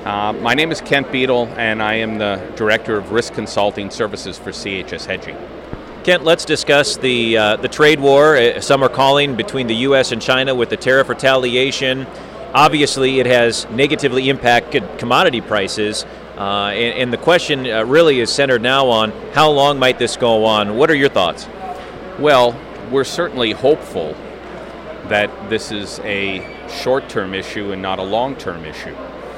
My name is Kent Beadle, and I am the Director of Risk Consulting Services for CHS Hedging. Kent, let's discuss the trade war, some are calling, between the U.S. and China with the tariff retaliation. Obviously, it has negatively impacted commodity prices, and the question really is centered now on how long might this go on. What are your thoughts? Well, we're certainly hopeful that this is a short-term issue and not a long-term issue.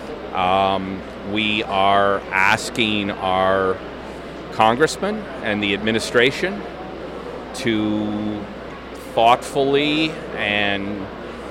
We are asking our congressmen and the administration to thoughtfully and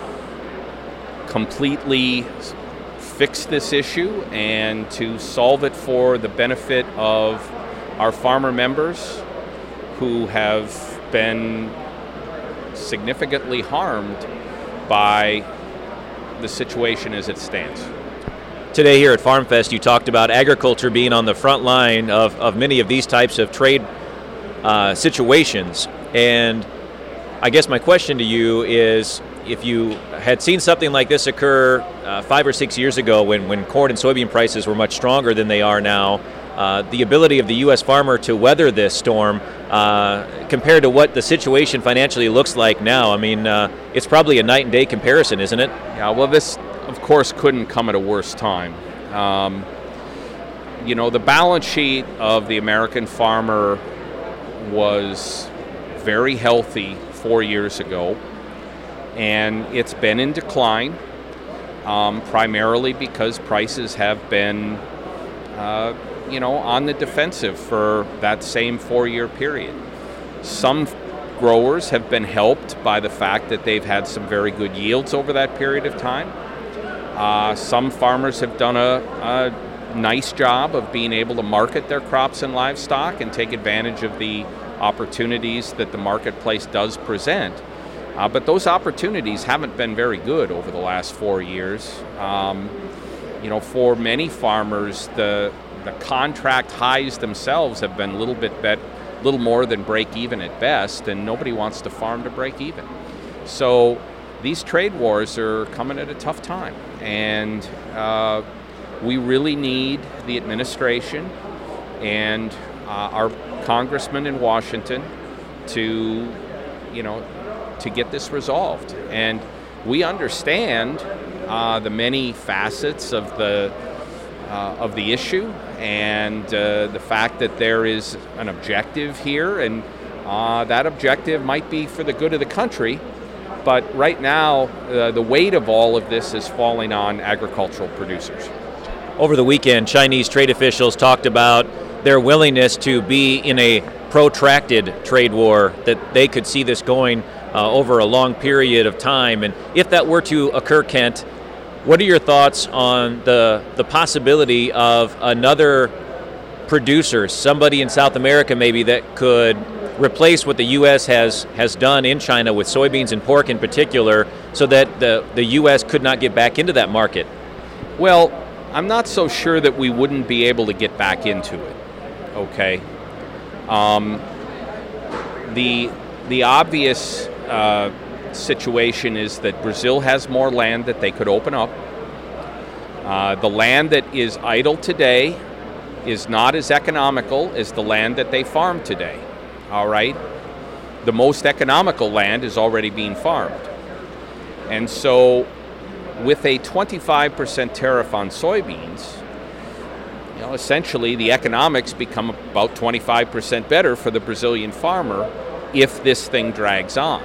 completely fix this issue and to solve it for the benefit of our farmer members who have been significantly harmed by the situation as it stands. Today here at FarmFest, you talked about agriculture being on the front line of many of these types of trade situations. And I guess my question to you is, if you had seen something like this occur 5 or 6 years ago when corn and soybean prices were much stronger than they are now, the ability of the U.S. farmer to weather this storm compared to what the situation financially looks like now, I mean, it's probably a night and day comparison, isn't it? Yeah, well, this, of course, couldn't come at a worse time. The balance sheet of the American farmer was very healthy 4 years ago, and it's been in decline, primarily because prices have been, on the defensive for that same 4-year period. Some growers have been helped by the fact that they've had some very good yields over that period of time. Some farmers have done a nice job of being able to market their crops and livestock and take advantage of the opportunities that the marketplace does present. But those opportunities haven't been very good over the last 4 years. For many farmers, the contract highs themselves have been little more than break even at best, and nobody wants to farm to break even. So these trade wars are coming at a tough time, and we really need the administration and our congressmen in Washington to get this resolved. And we understand the many facets of the issue and the fact that there is an objective here, and that objective might be for the good of the country. But right now, the weight of all of this is falling on agricultural producers. Over the weekend, Chinese trade officials talked about their willingness to be in a protracted trade war, that they could see this going over a long period of time. And if that were to occur, Kent, what are your thoughts on the possibility of another producer, somebody in South America maybe, that could replace what the U.S. has done in China with soybeans and pork in particular, so that the U.S. could not get back into that market? Well, I'm not so sure that we wouldn't be able to get back into it, okay? The obvious situation is that Brazil has more land that they could open up. The land that is idle today is not as economical as the land that they farm today, all right? The most economical land is already being farmed. And so with a 25% tariff on soybeans, essentially the economics become about 25% better for the Brazilian farmer if this thing drags on.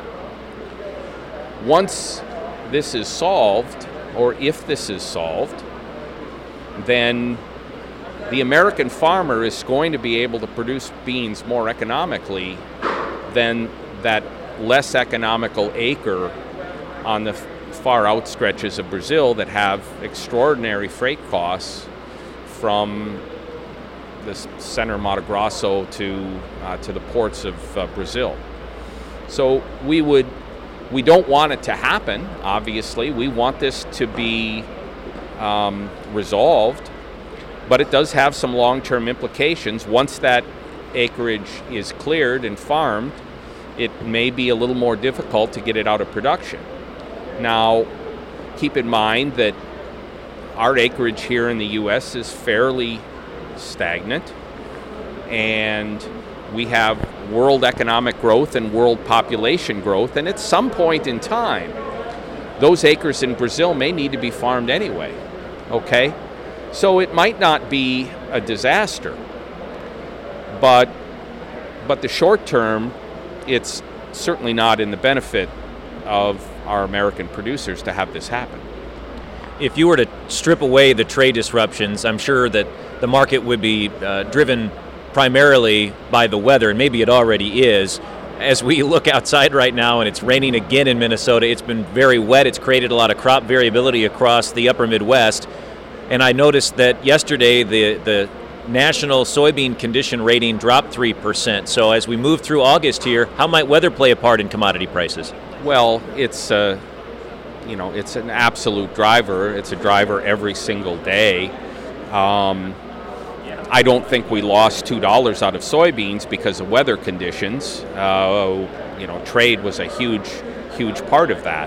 Once this is solved, or if this is solved, then the American farmer is going to be able to produce beans more economically than that less economical acre on the far out stretches of Brazil that have extraordinary freight costs from the center of Mato Grosso to the ports of Brazil. So we don't want it to happen, obviously. We want this to be resolved, but it does have some long-term implications. Once that acreage is cleared and farmed, it may be a little more difficult to get it out of production. Now, keep in mind that our acreage here in the U.S. is fairly stagnant, and we have world economic growth and world population growth, and at some point in time, those acres in Brazil may need to be farmed anyway, okay? So it might not be a disaster, but the short term, it's certainly not in the benefit of our American producers to have this happen. If you were to strip away the trade disruptions, I'm sure that the market would be driven primarily by the weather, and maybe it already is. As we look outside right now and it's raining again in Minnesota, it's been very wet. It's created a lot of crop variability across the upper Midwest. And I noticed that yesterday the national soybean condition rating dropped 3%. So as we move through August here, how might weather play a part in commodity prices? Well, it's it's an absolute driver. It's a driver every single day. I don't think we lost $2 out of soybeans because of weather conditions. Trade was a huge part of that.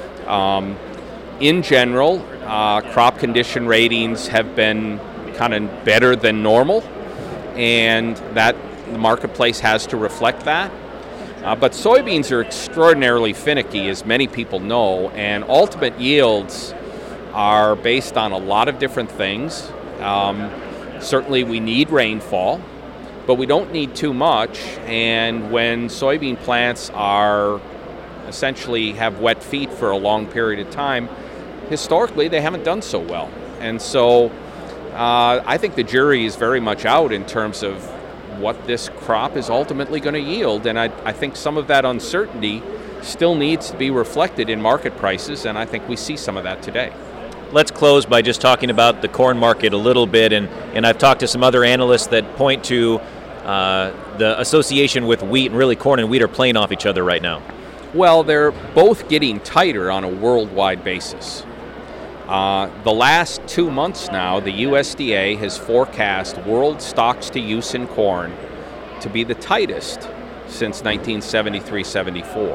In general, crop condition ratings have been kind of better than normal, and that the marketplace has to reflect that. But soybeans are extraordinarily finicky, as many people know, and ultimate yields are based on a lot of different things. Certainly we need rainfall, but we don't need too much, and when soybean plants are essentially have wet feet for a long period of time, historically they haven't done so well. And so I think the jury is very much out in terms of what this crop is ultimately going to yield, and I think some of that uncertainty still needs to be reflected in market prices, and I think we see some of that today. Let's close by just talking about the corn market a little bit, and I've talked to some other analysts that point to the association with wheat, and really corn and wheat are playing off each other right now. Well, they're both getting tighter on a worldwide basis. The last 2 months now, the USDA has forecast world stocks to use in corn to be the tightest since 1973-74.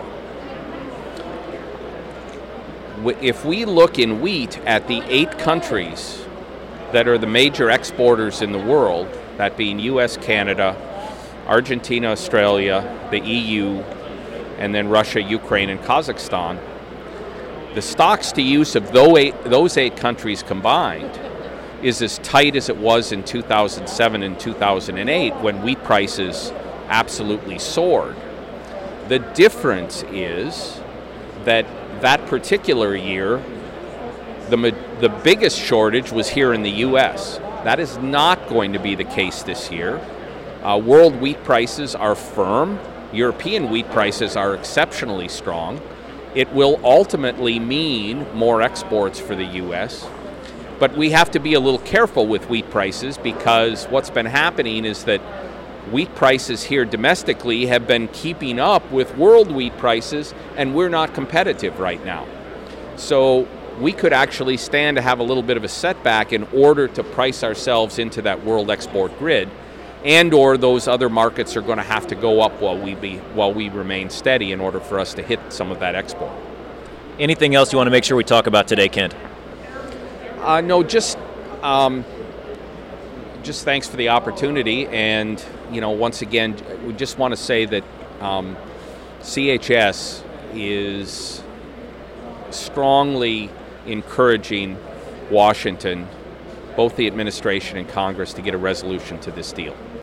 If we look in wheat at the 8 countries that are the major exporters in the world, that being US, Canada, Argentina, Australia, the EU, and then Russia, Ukraine, and Kazakhstan, the stocks to use of those 8 countries combined is as tight as it was in 2007 and 2008 when wheat prices absolutely soared. The difference is that particular year, the biggest shortage was here in the U.S. That is not going to be the case this year. World wheat prices are firm. European wheat prices are exceptionally strong. It will ultimately mean more exports for the U.S., but we have to be a little careful with wheat prices because what's been happening is that wheat prices here domestically have been keeping up with world wheat prices, and we're not competitive right now. So we could actually stand to have a little bit of a setback in order to price ourselves into that world export grid, and or those other markets are going to have to go up while we remain steady in order for us to hit some of that export. Anything else you want to make sure we talk about today, Kent? No, just thanks for the opportunity, and once again, we just want to say that CHS is strongly encouraging Washington, both the administration and Congress, to get a resolution to this deal.